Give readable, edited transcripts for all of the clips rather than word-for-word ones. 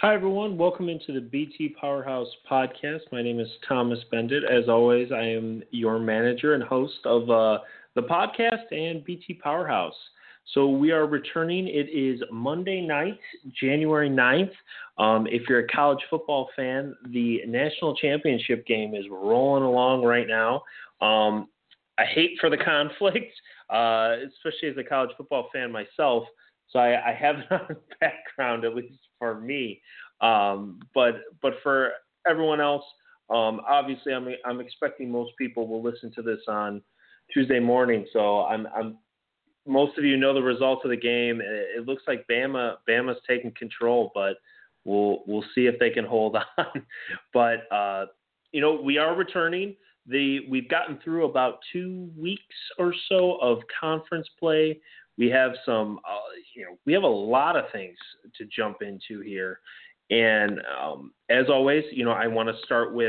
Hi, everyone. Welcome into the BT Powerhouse podcast. My name is Thomas Bendit. As always, I am your manager and host of the podcast and BT Powerhouse. So we are returning. It is Monday night, January 9th. If you're a college football fan, the national championship game is rolling along right now. I hate for the conflict, especially as a college football fan myself. So I have it on the background, at least for me. But for everyone else, obviously I'm expecting most people will listen to this on Tuesday morning. So I'm most of you know the results of the game. It looks like Bama's taking control, but we'll see if they can hold on. But we are returning. We've gotten through about 2 weeks or so of conference play. We have we have a lot of things to jump into here. And as always, I want to start with,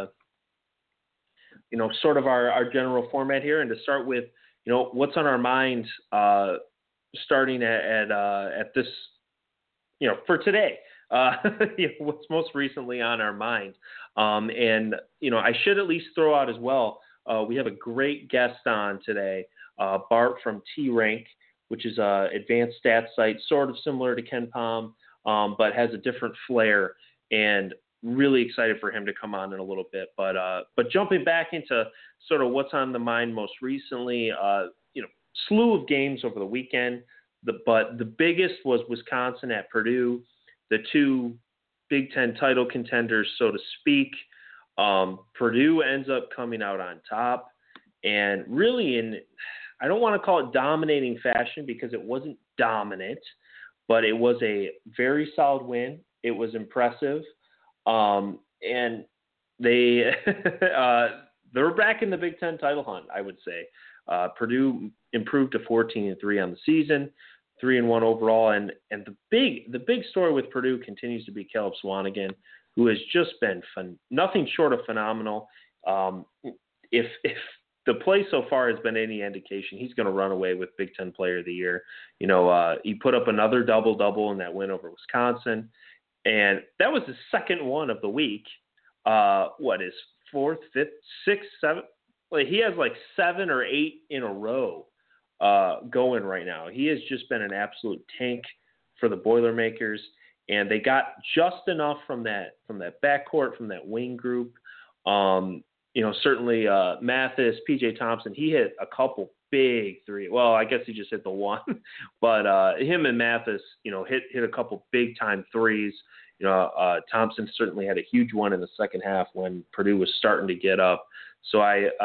sort of our general format here, and to start with, what's on our mind starting at this, for today. What's most recently on our mind. I should at least throw out as well, we have a great guest on today, Bart from T-Rank, which is an advanced stats site, sort of similar to KenPom, but has a different flair, and really excited for him to come on in a little bit. But jumping back into sort of what's on the mind most recently, slew of games over the weekend, but the biggest was Wisconsin at Purdue, the two Big Ten title contenders, so to speak. Purdue ends up coming out on top, and really I don't want to call it dominating fashion because it wasn't dominant, but it was a very solid win. It was impressive. And they're back in the Big Ten title hunt, I would say. Purdue improved to 14-3 on the season, 3-1 overall. And the big story with Purdue continues to be Caleb Swanigan, who has just been nothing short of phenomenal. If the play so far has been any indication, he's going to run away with Big Ten Player of the Year. He put up another double-double in that win over Wisconsin, and that was the second one of the week. His fourth, fifth, sixth, seventh? He has like 7 or 8 in a row going right now. He has just been an absolute tank for the Boilermakers, and they got just enough from that backcourt, from that wing group. Certainly Mathis, P.J. Thompson, he hit a couple big three. Well, I guess he just hit the one. But him and Mathis, hit a couple big-time threes. Thompson certainly had a huge one in the second half when Purdue was starting to get up. So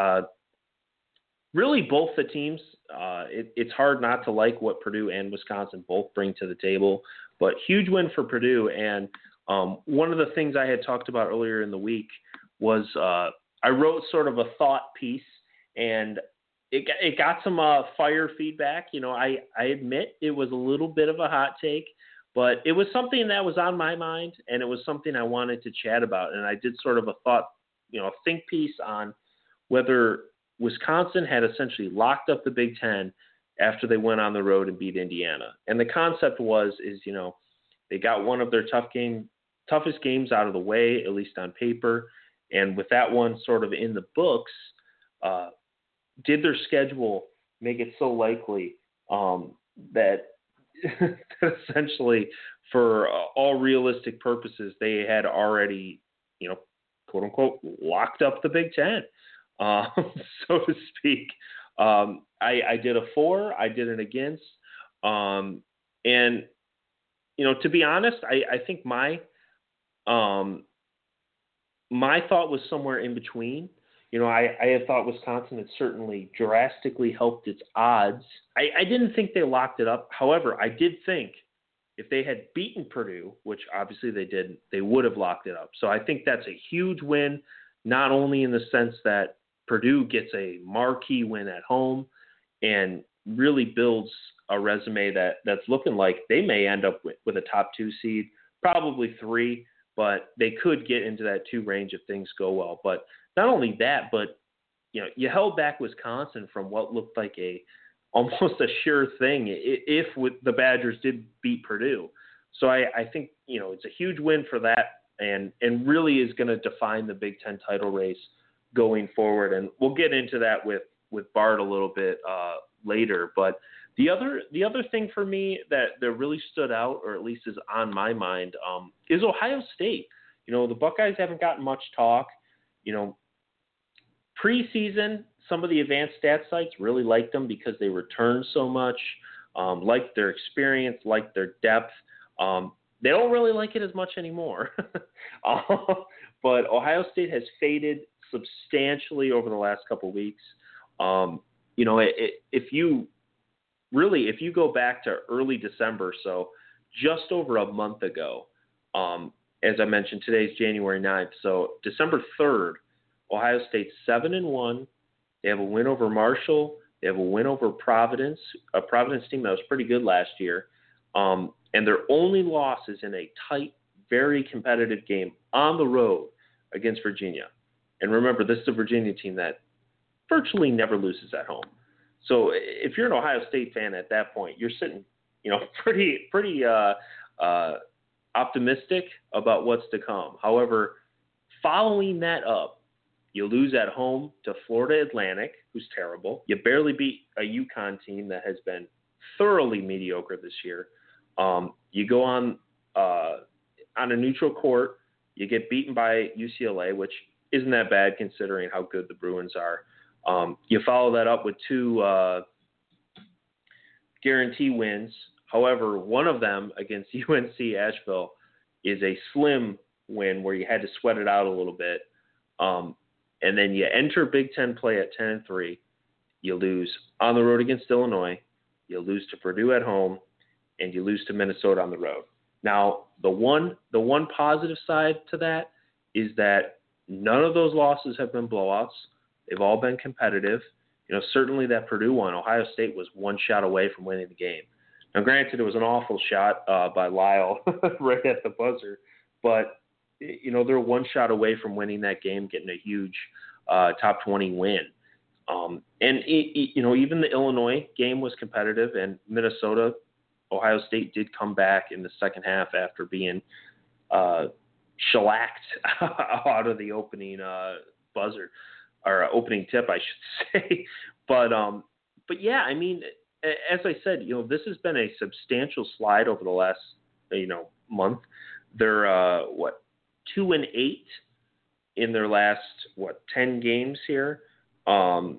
really both the teams, it's hard not to like what Purdue and Wisconsin both bring to the table. But huge win for Purdue. And one of the things I had talked about earlier in the week was I wrote sort of a thought piece, and it got some fire feedback. I admit it was a little bit of a hot take, but it was something that was on my mind, and it was something I wanted to chat about. And I did sort of a thought, think piece on whether Wisconsin had essentially locked up the Big Ten after they went on the road and beat Indiana. And the concept is they got one of their toughest games out of the way, at least on paper. And with that one sort of in the books, did their schedule make it so likely that essentially, for all realistic purposes, they had already, quote unquote, locked up the Big Ten, so to speak. I did a for, I did an against, and to be honest, I think my thought was somewhere in between. I had thought Wisconsin had certainly drastically helped its odds. I didn't think they locked it up. However, I did think if they had beaten Purdue, which obviously they didn't, they would have locked it up. So I think that's a huge win, not only in the sense that Purdue gets a marquee win at home and really builds a resume that's looking like they may end up with a top 2 seed, probably 3, but they could get into that 2 range if things go well. But not only that, but you held back Wisconsin from what looked like almost a sure thing if the Badgers did beat Purdue. So I think, it's a huge win for that and really is going to define the Big Ten title race going forward. And we'll get into that with Bart a little bit later. But the other thing for me that really stood out, or at least is on my mind, is Ohio State. The Buckeyes haven't gotten much talk. Preseason, some of the advanced stat sites really liked them because they returned so much, liked their experience, liked their depth. They don't really like it as much anymore. But Ohio State has faded substantially over the last couple of weeks. If you go back to early December, so just over a month ago, as I mentioned, today's January 9th. So December 3rd, Ohio State's 7-1. They have a win over Marshall. They have a win over Providence, a Providence team that was pretty good last year. And their only loss is in a tight, very competitive game on the road against Virginia. And remember, this is a Virginia team that virtually never loses at home. So if you're an Ohio State fan at that point, you're sitting, pretty optimistic about what's to come. However, following that up, you lose at home to Florida Atlantic, who's terrible. You barely beat a UConn team that has been thoroughly mediocre this year. You go on a neutral court. You get beaten by UCLA, which isn't that bad considering how good the Bruins are. You follow that up with two guarantee wins. However, one of them against UNC Asheville is a slim win where you had to sweat it out a little bit. And then you enter Big Ten play at 10-3. You lose on the road against Illinois. You lose to Purdue at home, and you lose to Minnesota on the road. Now, the one positive side to that is that none of those losses have been blowouts. They've all been competitive. Certainly that Purdue one, Ohio State was one shot away from winning the game. Now, granted, it was an awful shot by Lyle right at the buzzer, but they're one shot away from winning that game, getting a huge top 20 win. And even the Illinois game was competitive, and Minnesota, Ohio State did come back in the second half after being shellacked out of the opening buzzer or opening tip, I should say. But yeah, I mean, as I said, this has been a substantial slide over the last month. They're 2-8 in their last 10 games here. I'm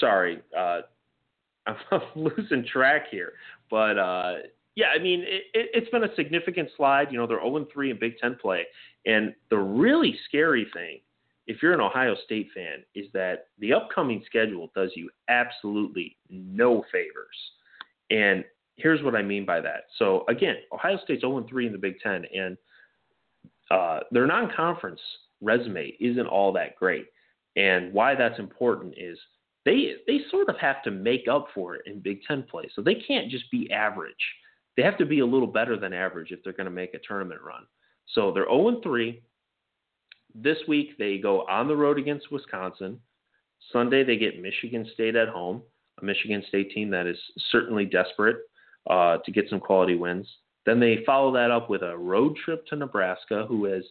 losing track here, but yeah, I mean it's been a significant slide. They're 0-3 in Big Ten play, and the really scary thing, if you're an Ohio State fan, is that the upcoming schedule does you absolutely no favors. And here's what I mean by that. So again, Ohio State's 0-3 in the Big Ten, and their non-conference resume isn't all that great. And why that's important is they sort of have to make up for it in Big Ten play. So they can't just be average. They have to be a little better than average if they're going to make a tournament run. So they're 0-3. This week they go on the road against Wisconsin. Sunday they get Michigan State at home, a Michigan State team that is certainly desperate to get some quality wins. Then they follow that up with a road trip to Nebraska, who is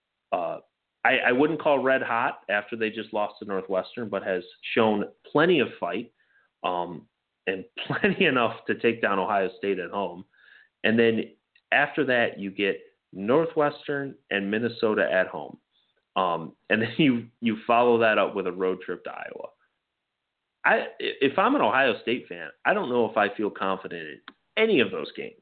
I wouldn't call red hot after they just lost to Northwestern, but has shown plenty of fight and plenty enough to take down Ohio State at home. And then after that, you get Northwestern and Minnesota at home. And then you follow that up with a road trip to Iowa. If I'm an Ohio State fan, I don't know if I feel confident in any of those games.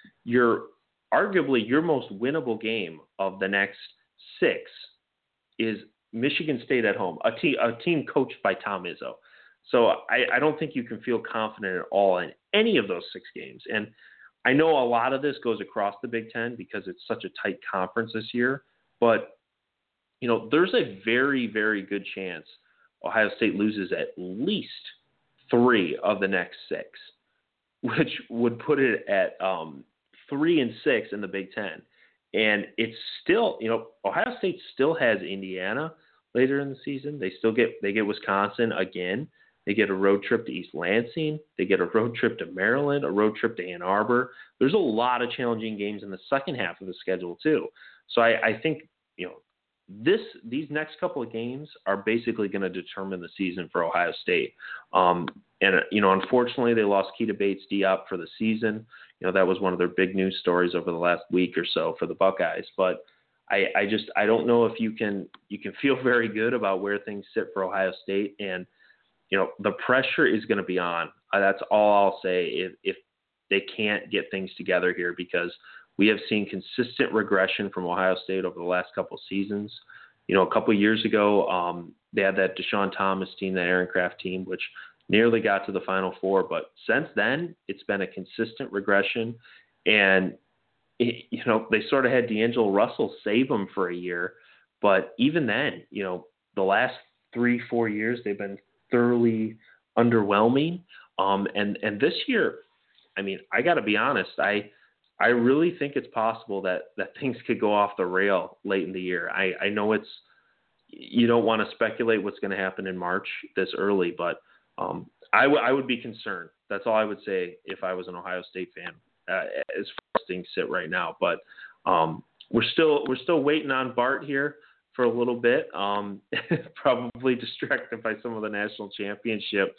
Arguably your most winnable game of the next 6 is Michigan State at home, a team coached by Tom Izzo. So I don't think you can feel confident at all in any of those 6 games. And I know a lot of this goes across the Big Ten because it's such a tight conference this year, but there's a very, very good chance Ohio State loses at least 3 of the next 6, which would put it at 3-6 in the Big Ten. And it's still, Ohio State still has Indiana later in the season. They get Wisconsin again. They get a road trip to East Lansing. They get a road trip to Maryland, a road trip to Ann Arbor. There's a lot of challenging games in the second half of the schedule too. So I think, these next couple of games are basically going to determine the season for Ohio State. Unfortunately, they lost Keita Bates-Diop for the season. That was one of their big news stories over the last week or so for the Buckeyes. But I don't know if you can feel very good about where things sit for Ohio State. And, the pressure is going to be on. That's all I'll say if they can't get things together here, because we have seen consistent regression from Ohio State over the last couple of seasons. A couple of years ago, they had that Deshaun Thomas team, that Aaron Kraft team, which nearly got to the Final Four. But since then, it's been a consistent regression. And, they sort of had D'Angelo Russell save them for a year. But even then, the last 3-4 years, they've been thoroughly underwhelming. And this year, I got to be honest, I really think it's possible that things could go off the rail late in the year. I know you don't want to speculate what's going to happen in March this early, but I would be concerned. That's all I would say if I was an Ohio State fan, as far as things sit right now. But we're still waiting on Bart here for a little bit, probably distracted by some of the national championship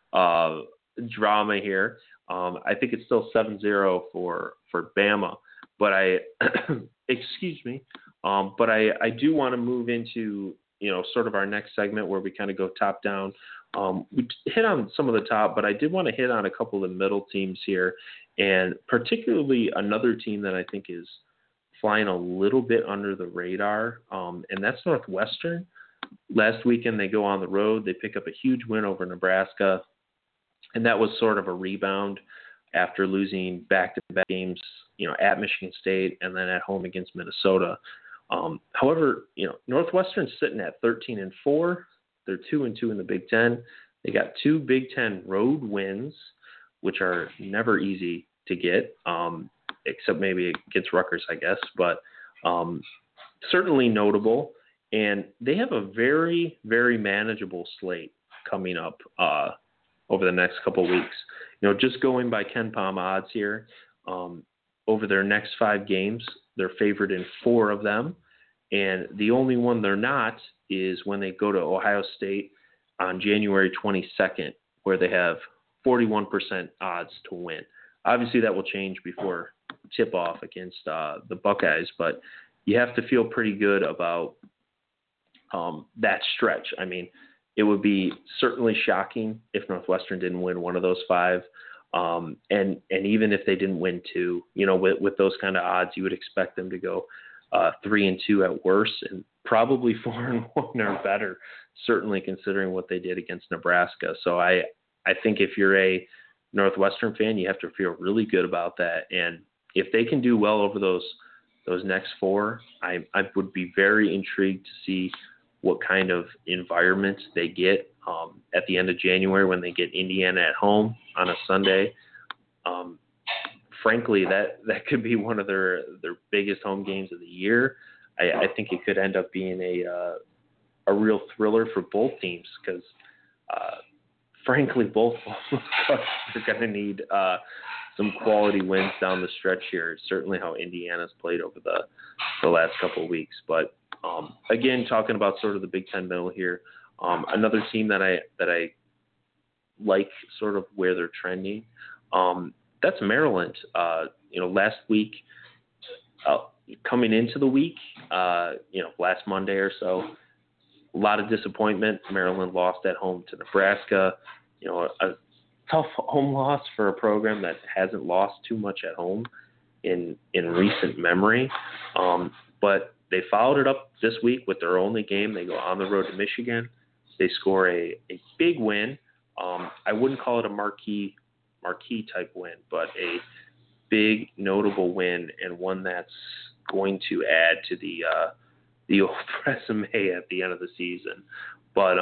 drama here. I think it's still 7-0 for Bama, but excuse me. But I do want to move into, sort of our next segment where we kind of go top down. We hit on some of the top, but I did want to hit on a couple of the middle teams here, and particularly another team that I think is flying a little bit under the radar, and that's Northwestern. Last weekend they go on the road. They pick up a huge win over Nebraska. And that was sort of a rebound after losing back-to-back games, at Michigan State and then at home against Minnesota. However, Northwestern's sitting at 13-4. They're 2-2 in the Big Ten. They got 2 Big Ten road wins, which are never easy to get, except maybe against Rutgers, I guess. But certainly notable. And they have a very, very manageable slate coming up over the next couple of weeks. Just going by KenPom odds here, over their next 5 games, they're favored in 4 of them. And the only one they're not is when they go to Ohio State on January 22nd, where they have 41% odds to win. Obviously, that will change before tip-off against the Buckeyes, but you have to feel pretty good about that stretch. It would be certainly shocking if Northwestern didn't win one of those 5. And even if they didn't win 2, with those kind of odds, you would expect them to go 3-2 at worst, and probably 4-1 or better, certainly considering what they did against Nebraska. So I think if you're a Northwestern fan, you have to feel really good about that. And if they can do well over those next 4, I would be very intrigued to see what kind of environment they get at the end of January when they get Indiana at home on a Sunday. Frankly, that could be one of their biggest home games of the year. I think it could end up being a real thriller for both teams because, frankly, both are going to need some quality wins down the stretch here. Certainly how Indiana's played over the last couple of weeks. But again, talking about sort of the Big Ten middle here, another team that I like sort of where they're trending, that's Maryland. Last week, coming into the week, last Monday or so, a lot of disappointment. Maryland lost at home to Nebraska. A tough home loss for a program that hasn't lost too much at home in recent memory. But they followed it up this week with their only game. They go on the road to Michigan. They score a big win. I wouldn't call it a marquee type win, but a big notable win, and one that's going to add to the old resume at the end of the season. But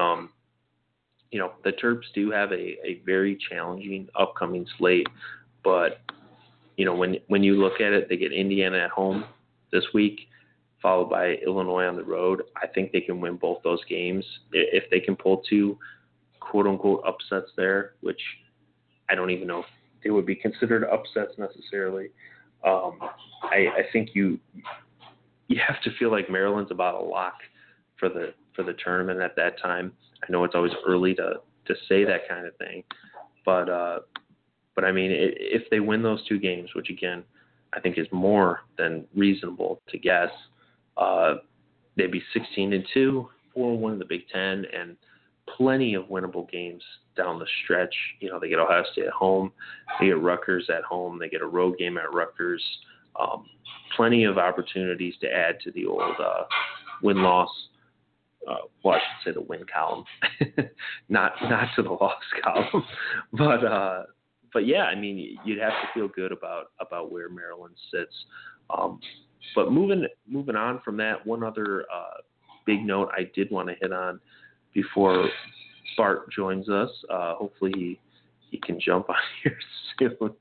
the Terps do have a very challenging upcoming slate. But when you look at it, they get Indiana at home this week, followed by Illinois on the road. I think they can win both those games. If they can pull 2 quote-unquote upsets there, which I don't even know if they would be considered upsets necessarily. I think you have to feel like Maryland's about a lock for the tournament at that time. I know it's always early to say that kind of thing, but I mean, if they win those two games, which again I think is more than reasonable to guess, they'd be 16-2, 4-1 in the Big Ten, and plenty of winnable games down the stretch. You know, they get Ohio State at home, they get Rutgers at home, they get a road game at Rutgers. Plenty of opportunities to add to the old win-loss. Well, I should say the win column, not to the loss column. But yeah, I mean, you'd have to feel good about where Maryland sits. But moving on from that, one other big note I did want to hit on before Bart joins us. Hopefully he can jump on here soon.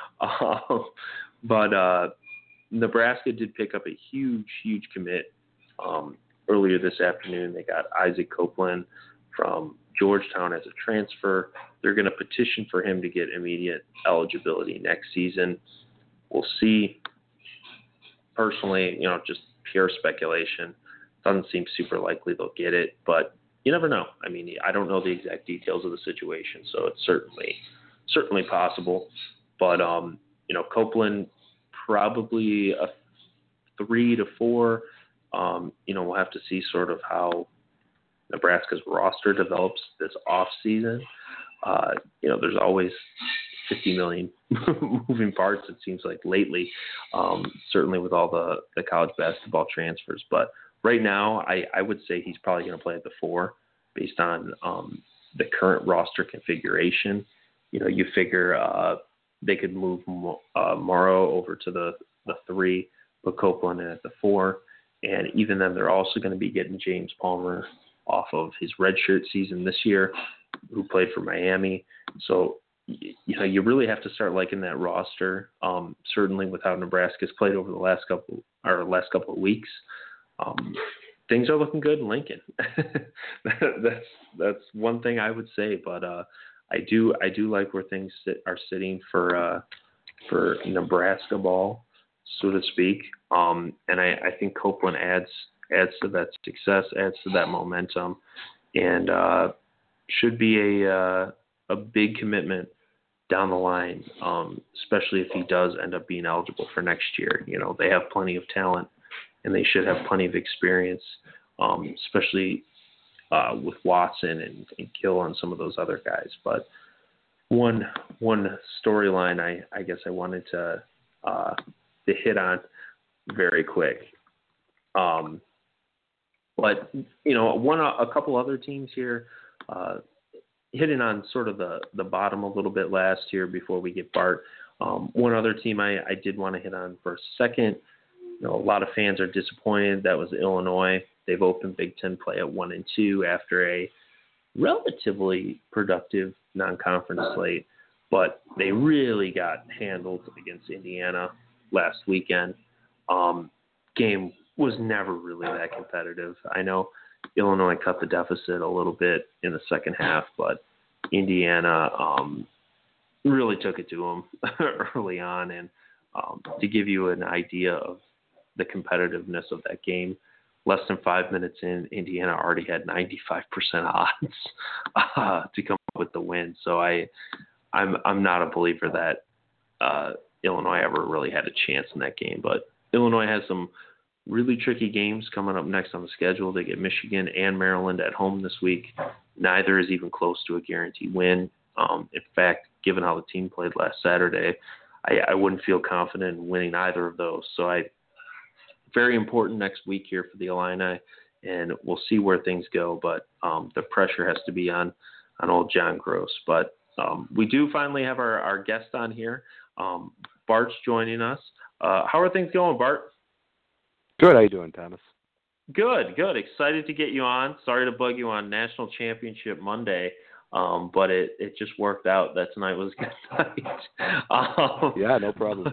But Nebraska did pick up a huge commit earlier this afternoon. They got Isaac Copeland from Georgetown as a transfer. They're going to petition for him to get immediate eligibility next season. We'll see. Personally, just pure speculation. Doesn't seem super likely they'll get it, but you never know. I mean, I don't know the exact details of the situation, so it's certainly possible. But Copeland probably a 3 to 4. We'll have to see sort of how Nebraska's roster develops this off season. There's always 50 million moving parts, it seems like lately, certainly with all the college basketball transfers. But right now, I would say he's probably going to play at the 4 based on the current roster configuration. You figure they could move Morrow over to the 3, put Copeland in at the 4. And even then, they're also going to be getting James Palmer off of his redshirt season this year, who played for Miami. So, you really have to start liking that roster. Certainly with how Nebraska's played over the last couple of weeks, things are looking good in Lincoln. That's one thing I would say. But I do like where things are sitting for Nebraska ball, so to speak. And I think Copeland adds to that success, adds to that momentum, and should be a big commitment down the line, especially if he does end up being eligible for next year. They have plenty of talent, and they should have plenty of experience, especially with Watson and Kill and some of those other guys. But one storyline I guess I wanted to hit on very quick. But a couple other teams here, hitting on sort of the bottom a little bit last year before we get Bart. One other team I did want to hit on for a second. A lot of fans are disappointed. That was Illinois. They've opened Big Ten play at 1-2 after a relatively productive non-conference slate, but they really got handled against Indiana last weekend. Game was never really that competitive. I know Illinois cut the deficit a little bit in the second half, but Indiana really took it to them early on. And to give you an idea of the competitiveness of that game, less than 5 minutes in, Indiana already had 95% odds to come up with the win. So I'm not a believer that Illinois ever really had a chance in that game. But Illinois has some really tricky games coming up next on the schedule. They get Michigan and Maryland at home this week. Neither is even close to a guaranteed win. In fact, given how the team played last Saturday, I wouldn't feel confident in winning either of those. So very important next week here for the Illini, and we'll see where things go. But the pressure has to be on old John Gross. But we do finally have our guest on here. Bart's joining us. How are things going, Bart? Good. How you doing, Thomas? Good. Excited to get you on. Sorry to bug you on National Championship Monday, but it just worked out that tonight was a good night. Yeah, no problem.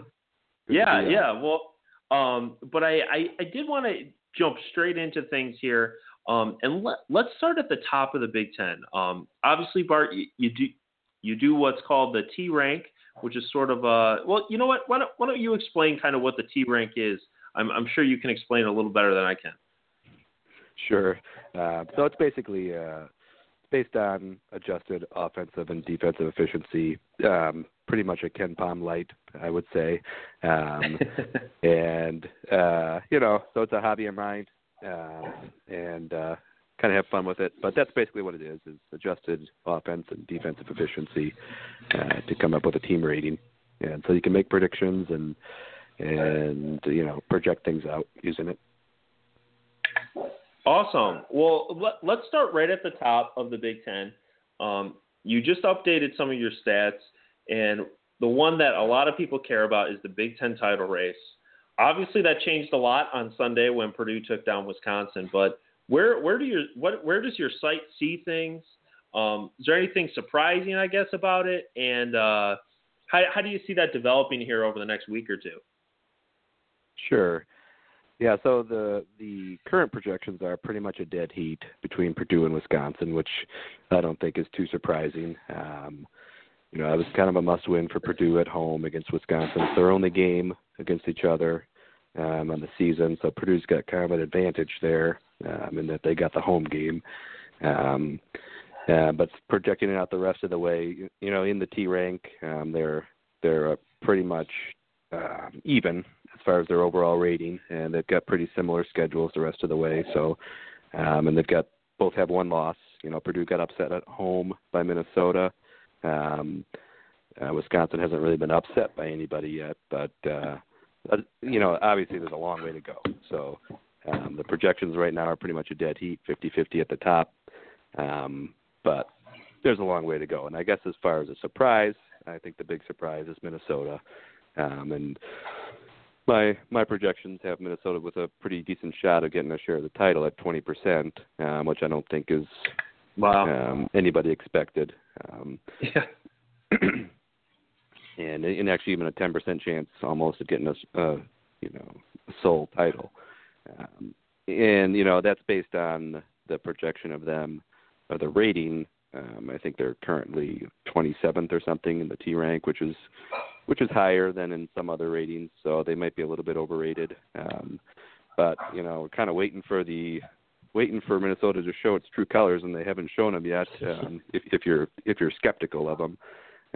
Yeah. Well, but I did want to jump straight into things here. And let's start at the top of the Big Ten. Obviously, Bart, you do what's called the T rank, which is sort of well, you know what? Why don't you explain kind of what the T rank is? I'm sure you can explain it a little better than I can. Sure. So it's basically based on adjusted offensive and defensive efficiency. Pretty much a Ken Pom light, I would say. And so it's a hobby of mine, and kind of have fun with it. But that's basically what it is adjusted offense and defensive efficiency to come up with a team rating. And so you can make predictions and project things out using it. Awesome. Well, let's start right at the top of the Big Ten. You just updated some of your stats, and the one that a lot of people care about is the Big Ten title race. Obviously, that changed a lot on Sunday when Purdue took down Wisconsin. But where does your site see things? Is there anything surprising, I guess, about it? And how do you see that developing here over the next week or two? Sure. Yeah, so the current projections are pretty much a dead heat between Purdue and Wisconsin, which I don't think is too surprising. It was kind of a must-win for Purdue at home against Wisconsin. It's their only game against each other on the season, so Purdue's got kind of an advantage there in that they got the home game. But projecting it out the rest of the way, in the T rank, they're pretty much even as far as their overall rating, and they've got pretty similar schedules the rest of the way. So, and they've got both have one loss. Purdue got upset at home by Minnesota. Wisconsin hasn't really been upset by anybody yet, but obviously there's a long way to go. So the projections right now are pretty much a dead heat, 50-50 at the top. But there's a long way to go. And I guess as far as a surprise, I think the big surprise is Minnesota. And my projections have Minnesota with a pretty decent shot of getting a share of the title at 20%, which I don't think is anybody expected. Yeah. and actually even a 10% chance almost of getting a sole title. And that's based on the projection of them, or the rating. I think they're currently 27th or something in the T rank, which is higher than in some other ratings, so they might be a little bit overrated. But we're kind of waiting for Minnesota to show its true colors, and they haven't shown them yet. If you're skeptical of them,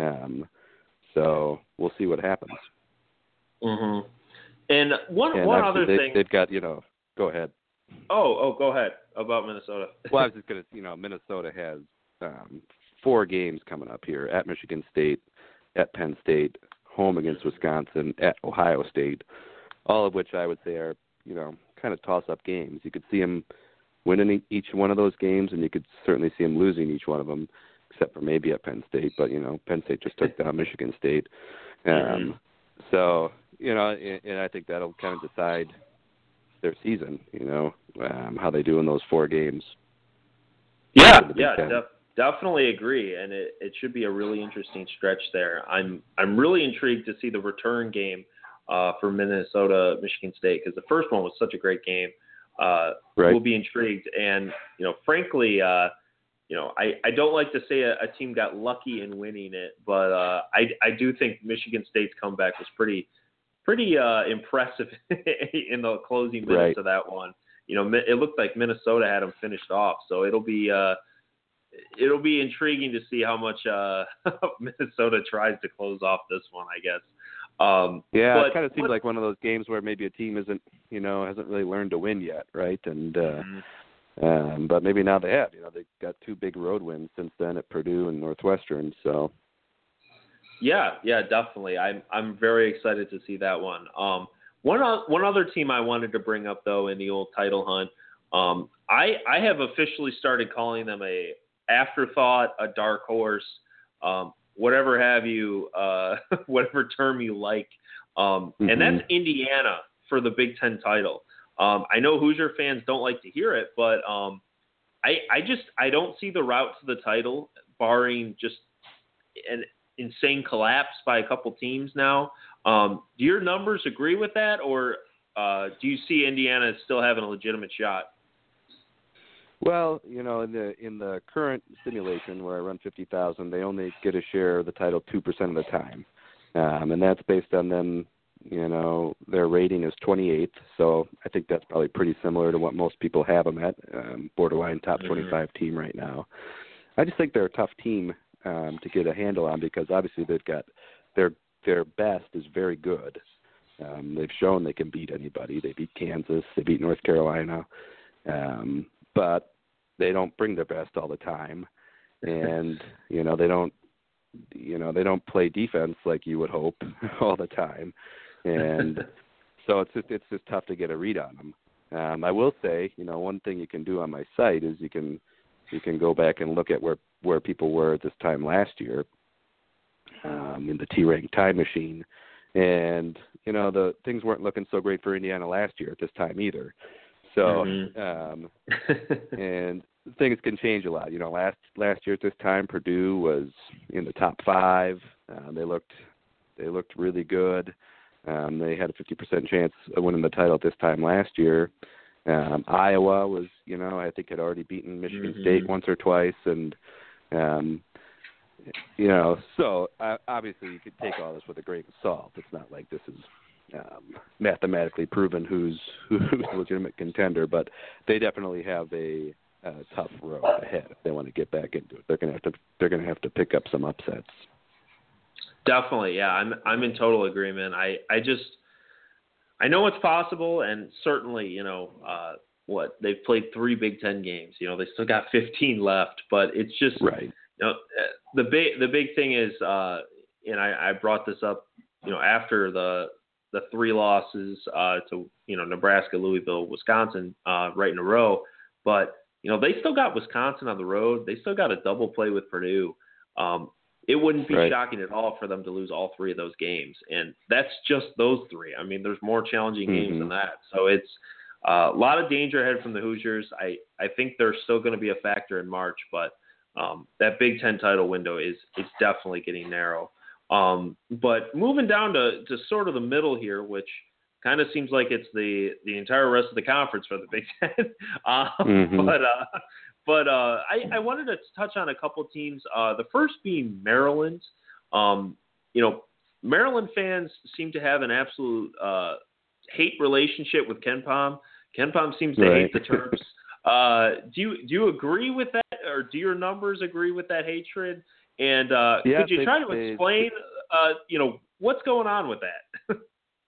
so we'll see what happens. Mm-hmm. And one other thing they've got. Go ahead. Oh, go ahead about Minnesota. Well, I was just going to, Minnesota has 4 games coming up here: at Michigan State, at Penn State, home against Wisconsin, at Ohio State. All of which I would say are, kind of toss-up games. You could see them winning each one of those games, and you could certainly see them losing each one of them, except for maybe at Penn State. But Penn State just took down Michigan State. So and I think that'll kind of decide their season, how they do in those 4 games. Yeah, definitely agree, and it should be a really interesting stretch there. I'm really intrigued to see the return game for Minnesota, Michigan State, because the first one was such a great game. Right. We'll be intrigued, and frankly, I don't like to say a team got lucky in winning it, but I do think Michigan State's comeback was pretty impressive in the closing minutes of that one. It looked like Minnesota had them finished off, so it'll be intriguing to see how much Minnesota tries to close off this one, I guess. It kind of seems like one of those games where maybe a team hasn't really learned to win yet, right? And but maybe now they have. They've got 2 big road wins since then at Purdue and Northwestern. So. Yeah, definitely. I'm very excited to see that one. One other team I wanted to bring up though in the old title hunt. I have officially started calling them a afterthought, a dark horse, whatever have you, whatever term you like. And that's Indiana for the Big Ten title. I know Hoosier fans don't like to hear it, but I don't see the route to the title barring just an insane collapse by a couple teams now. Do your numbers agree with that, or do you see Indiana still having a legitimate shot? Well, in the current simulation where I run 50,000, they only get a share of the title 2% of the time, and that's based on them. Their rating is 28th, so I think that's probably pretty similar to what most people have them at, borderline top 25 team right now. I just think they're a tough team to get a handle on because obviously they've got their best is very good. They've shown they can beat anybody. They beat Kansas, they beat North Carolina. But they don't bring their best all the time, and they don't play defense like you would hope all the time, and so it's just tough to get a read on them. I will say, one thing you can do on my site is you can go back and look at where people were at this time last year in the T-Rank time machine, and the things weren't looking so great for Indiana last year at this time either. So, and things can change a lot. Last year at this time, Purdue was in the top 5. They looked really good. They had a 50% chance of winning the title at this time last year. Iowa was, I think had already beaten Michigan State once or twice, and so obviously you could take all this with a grain of salt. It's not like this is mathematically proven who's a legitimate contender, but they definitely have a tough road ahead if they want to get back into it. They're going to have to pick up some upsets. Definitely, yeah. I'm in total agreement. I know it's possible, and certainly, they've played 3 Big Ten games. They still got 15 left, but it's just right. The big thing is, and I brought this up, after the 3 losses to Nebraska, Louisville, Wisconsin right in a row, but they still got Wisconsin on the road. They still got a double play with Purdue. It wouldn't be shocking at all for them to lose all 3 of those games, and that's just those 3. I mean, there's more challenging games than that. So it's a lot of danger ahead from the Hoosiers. I think they're still going to be a factor in March, but that Big Ten title window is definitely getting narrow. But moving down to sort of the middle here, which kind of seems like it's the entire rest of the conference for the Big Ten. But I wanted to touch on a couple of teams. The first being Maryland. Maryland fans seem to have an absolute hate relationship with KenPom. KenPom seems to hate the Terps. Do you agree with that, or do your numbers agree with that hatred? And could you try to explain, what's going on with that?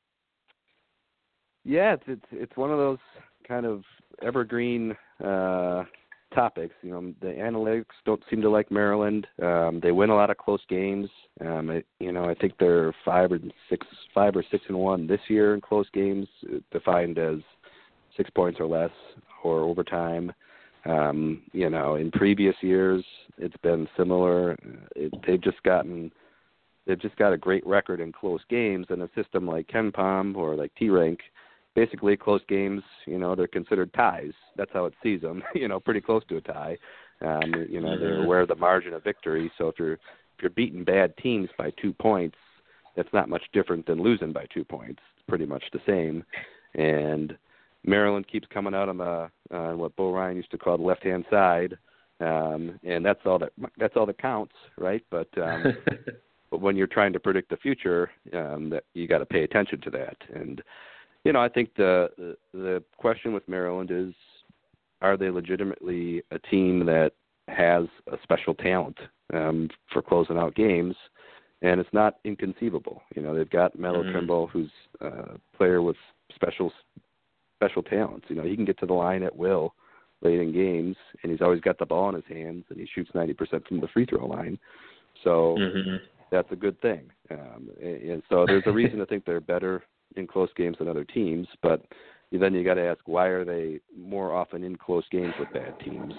Yeah, it's one of those kind of evergreen topics. The analytics don't seem to like Maryland. They win a lot of close games. I think they're 5 or 6-1 this year in close games, defined as 6 points or less or overtime. In previous years, it's been similar. They've just got a great record in close games, and a system like KenPom or like T-Rank, basically close games, they're considered ties. That's how it sees them, pretty close to a tie. They're aware of the margin of victory. So if you're beating bad teams by 2 points, that's not much different than losing by 2 points. It's pretty much the same. And Maryland keeps coming out on the what Bo Ryan used to call the left-hand side, and that's all that counts, right? But but when you're trying to predict the future, that you got to pay attention to that. And I think the question with Maryland is, are they legitimately a team that has a special talent for closing out games? And it's not inconceivable. They've got Melo Trimble, who's a player with special talents. He can get to the line at will late in games, and he's always got the ball in his hands, and he shoots 90% from the free throw line. So that's a good thing. And so there's a reason to think they're better in close games than other teams, but then you got to ask, why are they more often in close games with bad teams?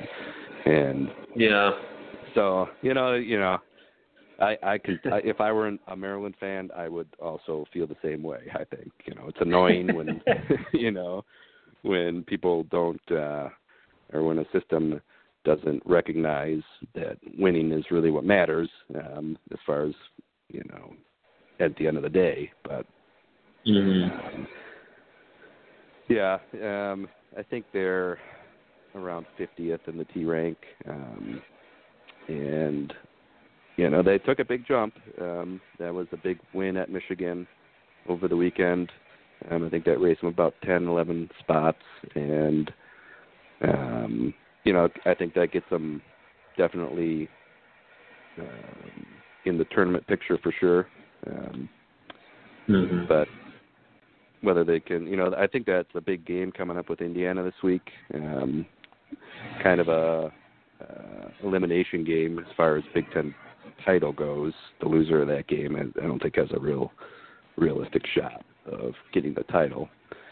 So I could, if I were a Maryland fan, I would also feel the same way. I think it's annoying when when people don't or when a system doesn't recognize that winning is really what matters as far as at the end of the day. But I think they're around 50th in the T rank, and they took a big jump. That was a big win at Michigan over the weekend. I think that raised them about 10, 11 spots, and I think that gets them definitely in the tournament picture for sure. But whether they can, I think that's a big game coming up with Indiana this week. Kind of a elimination game as far as Big Ten title goes. The loser of that game, I don't think has a realistic shot of getting the title.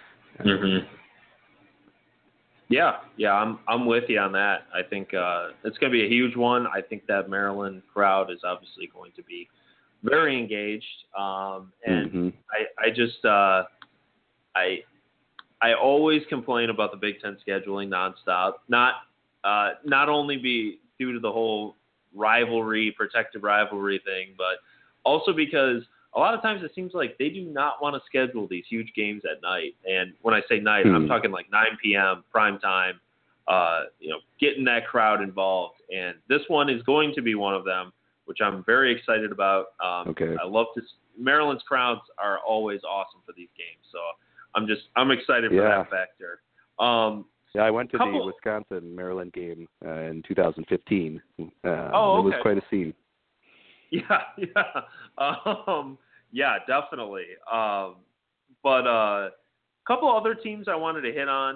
Yeah, I'm with you on that. I think it's going to be a huge one. I think that Maryland crowd is obviously going to be very engaged, and I just I always complain about the Big Ten scheduling nonstop. Not only be due to the whole protected rivalry thing, but also because a lot of times it seems like they do not want to schedule these huge games at night. And when I say night, I'm talking like 9 p.m. prime time. Getting that crowd involved, and this one is going to be one of them, which I'm very excited about. Okay. I love this. Maryland's crowds are always awesome for these games, so I'm excited for that factor. I went to the Wisconsin-Maryland game in 2015. It was quite a scene. Yeah, definitely. But a couple other teams I wanted to hit on.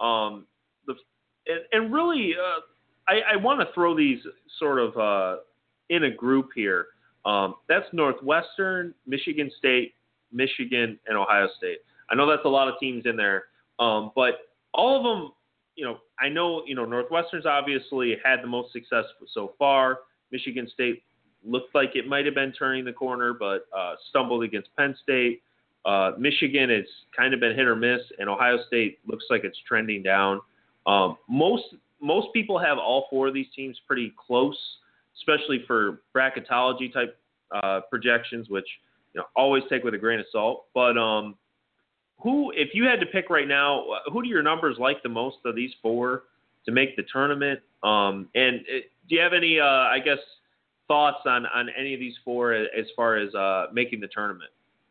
Really, I want to throw these sort of in a group here. That's Northwestern, Michigan State, Michigan, and Ohio State. I know that's a lot of teams in there, but all of them, I know, Northwestern's obviously had the most success so far. Michigan State looked like it might have been turning the corner, but stumbled against Penn State. Michigan, it's kind of been hit or miss, and Ohio State looks like it's trending down. Most people have all four of these teams pretty close, especially for bracketology type projections, which always take with a grain of salt. But if you had to pick right now, who do your numbers like the most of these four to make the tournament? Do you have any, thoughts on any of these four as far as making the tournament?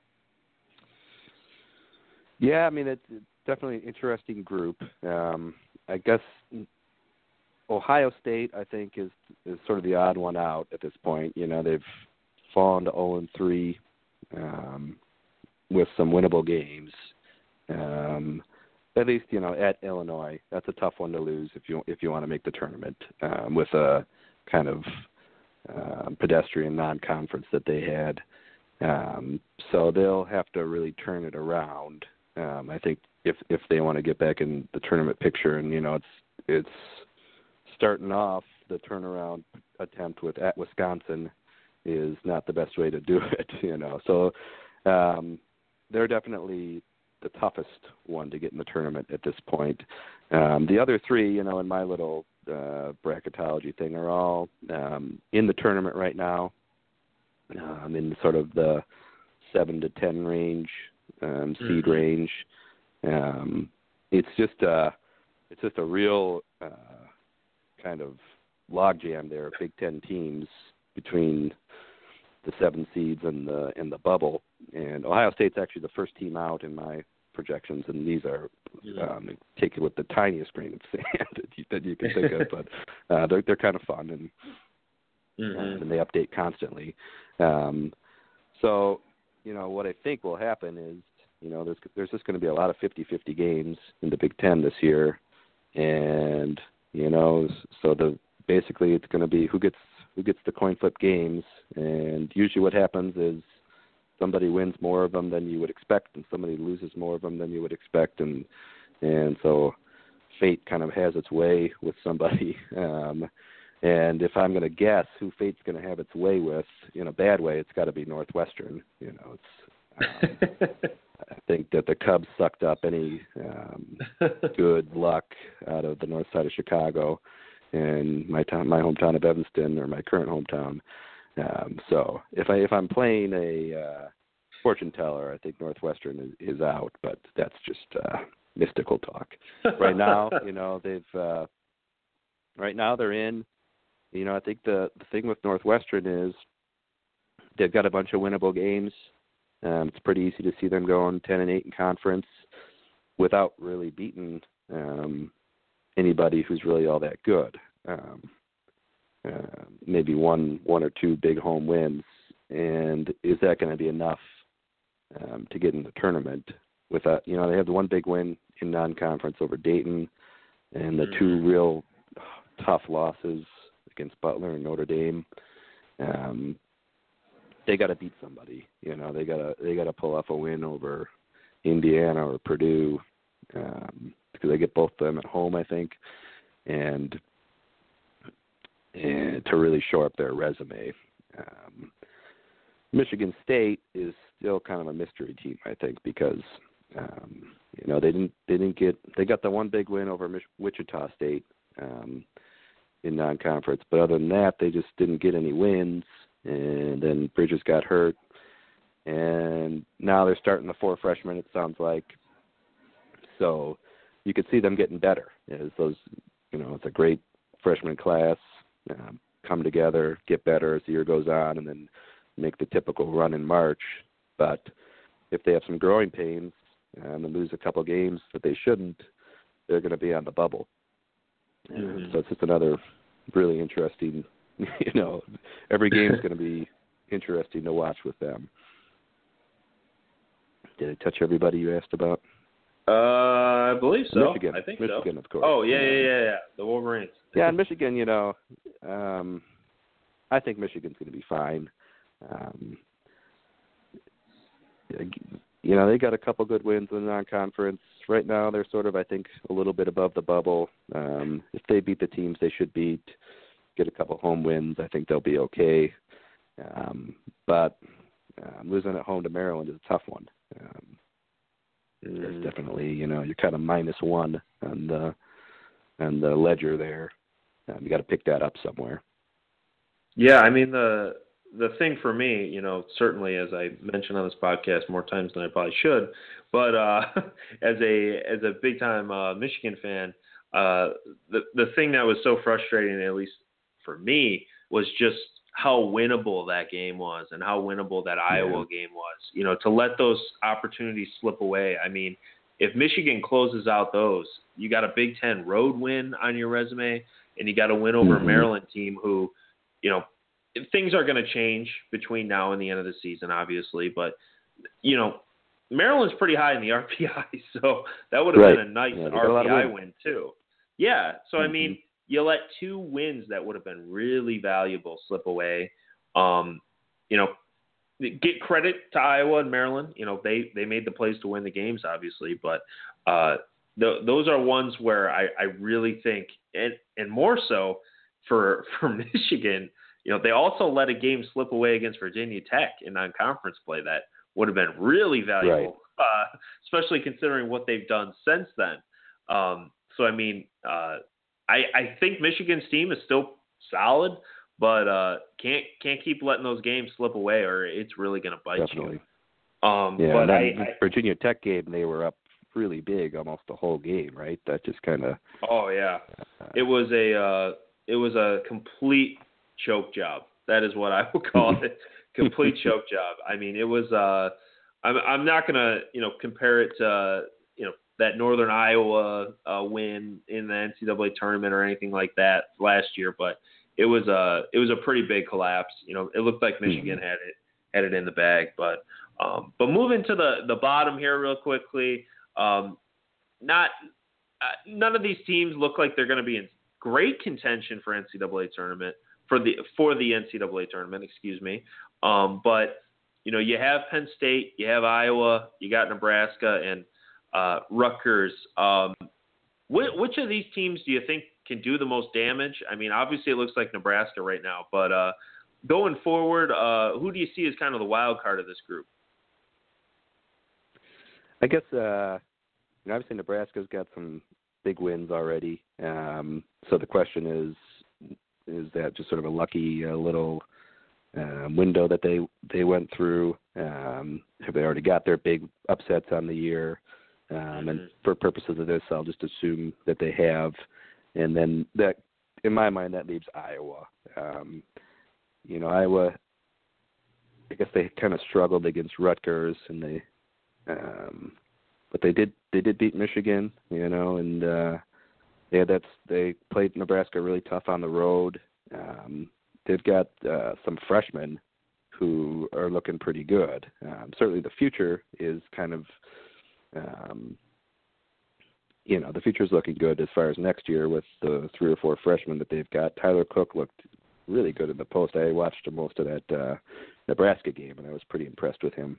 Yeah, I mean, it's definitely an interesting group. I guess Ohio State, I think, is sort of the odd one out at this point. They've fallen to 0-3 with some winnable games. At least, at Illinois, that's a tough one to lose if you want to make the tournament with a kind of pedestrian non-conference that they had. So they'll have to really turn it around. I think if they want to get back in the tournament picture, and it's starting off the turnaround attempt at Wisconsin is not the best way to do it. So they're definitely the toughest one to get in the tournament at this point. The other three, in my little bracketology thing, are all in the tournament right now. In sort of the 7 to 10 range, seed range. It's just a real kind of logjam there. Big Ten teams between the 7 seeds and the bubble, and Ohio State's actually the first team out in my projections, and these are take it with the tiniest grain of sand that you can think of, but they're kind of fun and they update constantly. So what I think will happen is there's just going to be a lot of 50-50 games in the Big Ten this year, and so basically it's going to be who gets the coin flip games, and usually what happens is somebody wins more of them than you would expect, and somebody loses more of them than you would expect, and so fate kind of has its way with somebody. And if I'm going to guess who fate's going to have its way with, in a bad way, it's got to be Northwestern. I think that the Cubs sucked up any good luck out of the north side of Chicago and my hometown of Evanston, or my current hometown. So if I'm playing a fortune teller, I think Northwestern is out, but that's just mystical talk. Right now, they've right now they're in. I think the thing with Northwestern is they've got a bunch of winnable games. It's pretty easy to see them going 10-8 in conference without really beating anybody who's really all that good. Maybe one or two big home wins, and is that going to be enough to get in the tournament? With that, they have the one big win in non-conference over Dayton, and the two real tough losses against Butler and Notre Dame. They got to beat somebody. They got to pull off a win over Indiana or Purdue, because they get both of them at home, I think, and to really shore up their resume. Michigan State is still kind of a mystery team, I think, because they got the one big win over Wichita State in non-conference, but other than that, they just didn't get any wins. And then Bridges got hurt, and now they're starting the 4 freshmen, it sounds like. So you could see them getting better as those, it's a great freshman class, come together, get better as the year goes on, and then make the typical run in March. But if they have some growing pains and lose a couple games that they shouldn't, they're going to be on the bubble. So it's just another really interesting, every game is going to be interesting to watch with them. Did I touch everybody you asked about? I believe so. Michigan. I think Michigan, so. Of course. Oh, yeah. The Wolverines. Yeah, and Michigan, I think Michigan's going to be fine. They got a couple good wins in the non-conference. Right now, they're sort of, I think, a little bit above the bubble. If they beat the teams they should beat, get a couple home wins, I think they'll be okay. But losing at home to Maryland is a tough one. There's definitely, you're kind of -1 on the ledger there. You got to pick that up somewhere. Yeah, I mean the thing for me, certainly as I mentioned on this podcast more times than I probably should, but as a big time Michigan fan, the thing that was so frustrating, at least for me, was just how winnable that game was and how winnable that Iowa game was. To let those opportunities slip away. I mean, if Michigan closes out those, you got a Big Ten road win on your resume, and you got a win over a Maryland team who, things are going to change between now and the end of the season, obviously, but Maryland's pretty high in the RPI, so that would have been a nice RPI win too. Yeah, so I mean, you let 2 wins that would have been really valuable slip away. Get credit to Iowa and Maryland. They made the plays to win the games, obviously, but those are ones where I really think, and more so for Michigan, they also let a game slip away against Virginia Tech in non-conference play that would have been really valuable, especially considering what they've done since then. So, I mean, I think Michigan's team is still solid, but can't keep letting those games slip away, or it's really going to bite you. But Virginia Tech game, they were up really big almost the whole game, right? That just kind of. Oh yeah, it was a complete choke job. That is what I would call it. Complete choke job. I mean, it was. I'm not going to compare it to that Northern Iowa win in the NCAA tournament or anything like that last year, but it was a pretty big collapse. It looked like Michigan had it in the bag, but moving to the bottom here real quickly, none of these teams look like they're going to be in great contention for NCAA tournament for the NCAA tournament, excuse me. But you have Penn State, you have Iowa, you got Nebraska, and Rutgers. Which of these teams do you think can do the most damage? I mean, obviously it looks like Nebraska right now, but going forward, who do you see as kind of the wild card of this group? I guess obviously Nebraska's got some big wins already. So the question is that just sort of a lucky little window that they went through? Have they already got their big upsets on the year? And for purposes of this, I'll just assume that they have. And then that in my mind, that leaves Iowa. Iowa, I guess they kind of struggled against Rutgers, and but they did beat Michigan, and they played Nebraska really tough on the road. They've got some freshmen who are looking pretty good. Certainly the future is kind of, the future is looking good as far as next year with the 3 or 4 freshmen that they've got. Tyler Cook looked really good in the post. I watched most of that Nebraska game, and I was pretty impressed with him.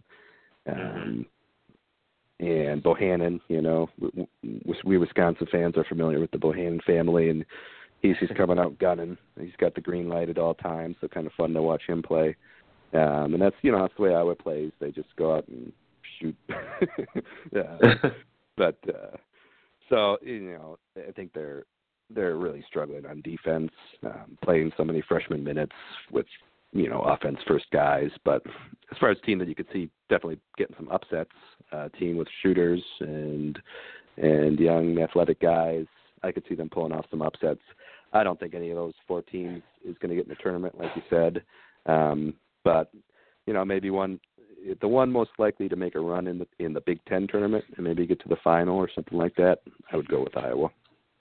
And Bohannon, we Wisconsin fans are familiar with the Bohannon family, and he's coming out gunning. He's got the green light at all times, so kind of fun to watch him play. And that's that's the way Iowa plays. They just go out and shoot. But so I think they're really struggling on defense, playing so many freshman minutes with offense first guys. But as far as a team that you could see definitely getting some upsets, team with shooters and young athletic guys, I could see them pulling off some upsets. I don't think any of those 4 teams is going to get in the tournament, like you said. But maybe the one most likely to make a run in the Big Ten tournament and maybe get to the final or something like that, I would go with Iowa.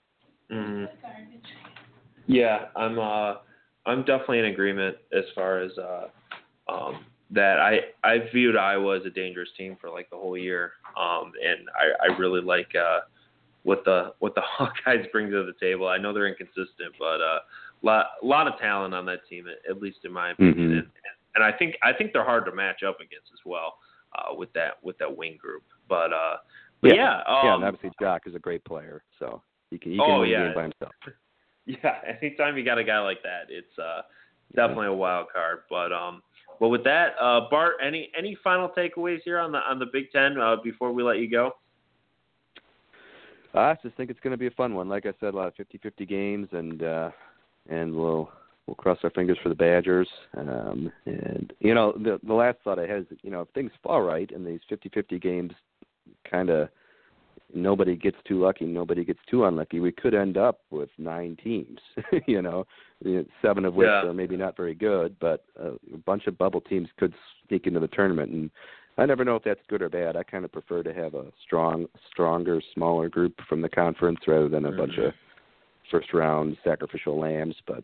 Yeah, I'm definitely in agreement as far as that. I viewed Iowa as a dangerous team for like the whole year, and I really like what the Hawkeyes bring to the table. I know they're inconsistent, but lot of talent on that team, at least in my opinion. And I think they're hard to match up against as well with that wing group. But yeah, and obviously Jock is a great player, so he can win the game by himself. Yeah, anytime you got a guy like that, it's definitely a wild card. But with that, Bart, any final takeaways here on the Big Ten before we let you go? I just think it's going to be a fun one. Like I said, a lot of 50-50 games, and we'll cross our fingers for the Badgers. And the last thought I had is that, if things fall right in these 50-50 games, kind of nobody gets too lucky, nobody gets too unlucky, we could end up with 9 teams, 7 of which are maybe not very good, but a bunch of bubble teams could sneak into the tournament. And I never know if that's good or bad. I kind of prefer to have a stronger, smaller group from the conference rather than a bunch of first-round sacrificial lambs. But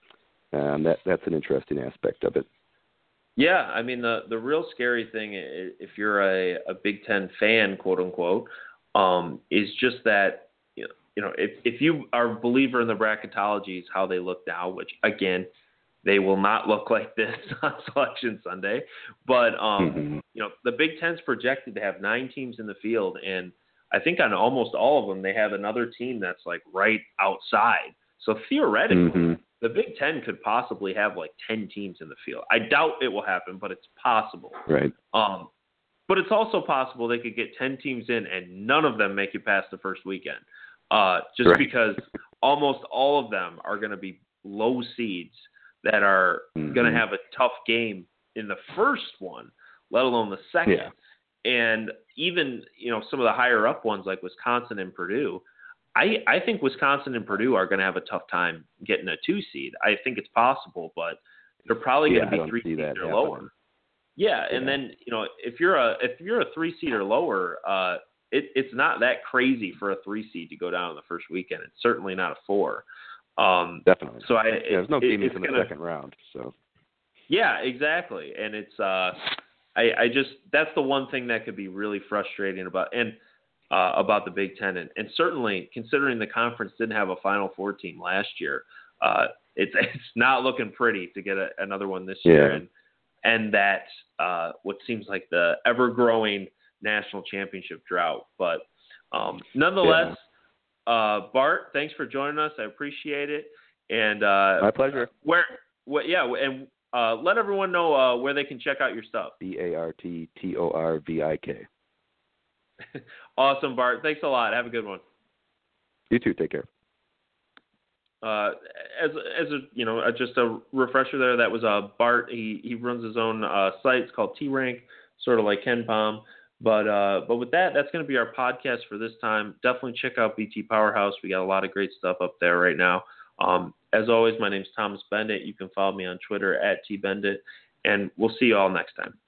that's an interesting aspect of it. Yeah, I mean, the real scary thing, if you're a Big Ten fan, quote unquote, is just that if you are a believer in the bracketologies, how they look now, which again, they will not look like this on Selection Sunday, but the Big Ten's projected to have 9 teams in the field, and I think on almost all of them they have another team that's like right outside. So theoretically, the Big Ten could possibly have like 10 teams in the field. I doubt it will happen, but it's possible. Right. But it's also possible they could get 10 teams in and none of them make it past the first weekend, because almost all of them are going to be low seeds that are going to have a tough game in the first one, let alone the second. Yeah. And even, some of the higher up ones like Wisconsin and Purdue, I think Wisconsin and Purdue are going to have a tough time getting a 2 seed. I think it's possible, but they're probably going to be 3 seeds or lower. Yeah, and then if you're a 3 seed or lower, it's not that crazy for a 3 seed to go down in the first weekend. It's certainly not a 4. Definitely. So there's no teams in the second round. So. Yeah, exactly, and it's I just that's the one thing that could be really frustrating about the Big Ten, and certainly considering the conference didn't have a Final Four team last year, it's not looking pretty to get another one this year, and that what seems like the ever-growing national championship drought. But nonetheless, Bart, thanks for joining us. I appreciate it, and my pleasure. And let everyone know where they can check out your stuff. BARTTORVIK. Awesome, Bart. Thanks a lot. Have a good one. You too. Take care. Just a refresher there. That was Bart. He runs his own site. It's called T-Rank, sort of like KenPom. But with that, that's going to be our podcast for this time. Definitely check out BT Powerhouse. We got a lot of great stuff up there right now. As always, my name is Thomas Bendit. You can follow me on Twitter at tbendit, and we'll see you all next time.